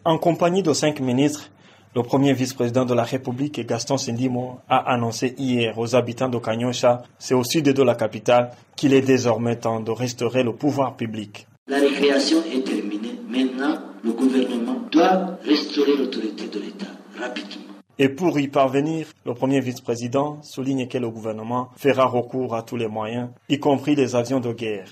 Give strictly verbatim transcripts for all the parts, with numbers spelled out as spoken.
En compagnie de cinq ministres, le premier vice-président de la République, Gaston Sindimo, a annoncé hier aux habitants de Kanyosha, c'est au sud de la capitale, qu'il est désormais temps de restaurer le pouvoir public. La récréation est terminée. Maintenant, le gouvernement doit restaurer l'autorité de l'État rapidement. Et pour y parvenir, le premier vice-président souligne que le gouvernement fera recours à tous les moyens, y compris les avions de guerre.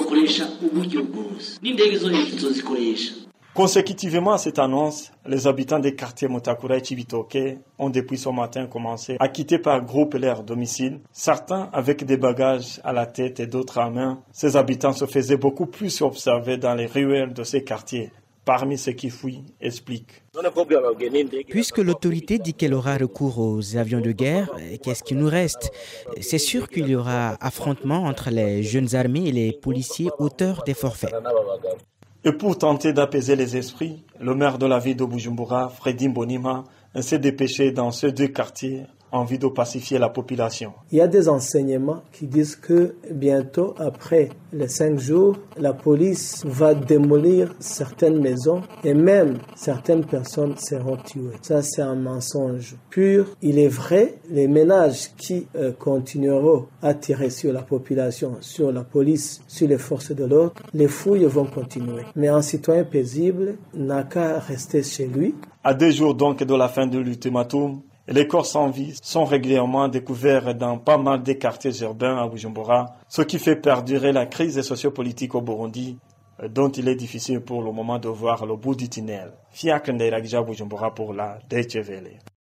Consécutivement à cette annonce, les habitants des quartiers Mutakura et Chibitoke ont depuis ce matin commencé à quitter par groupe leur domicile, certains avec des bagages à la tête et d'autres à main. Ces habitants se faisaient beaucoup plus observer dans les ruelles de ces quartiers. Parmi ceux qui fuient, explique. Puisque l'autorité dit qu'elle aura recours aux avions de guerre, qu'est-ce qui nous reste? C'est sûr qu'il y aura affrontement entre les jeunes armés et les policiers auteurs des forfaits. Et pour tenter d'apaiser les esprits, le maire de la ville de Bujumbura, Freddy Mbonima, s'est dépêché dans ces deux quartiers en vue de pacifier la population. Il y a des enseignements qui disent que bientôt, après les cinq jours, la police va démolir certaines maisons et même certaines personnes seront tuées. Ça, c'est un mensonge pur. Il est vrai, les ménages qui euh, continueront à tirer sur la population, sur la police, sur les forces de l'ordre, les fouilles vont continuer. Mais un citoyen paisible n'a qu'à rester chez lui. À deux jours donc de la fin de l'ultimatum, les corps sans vie sont régulièrement découverts dans pas mal des quartiers urbains à Bujumbura, ce qui fait perdurer la crise sociopolitique au Burundi, dont il est difficile pour le moment de voir le bout du tunnel. Fiacre Ndairagija Bujumbura pour la Deutsche Welle.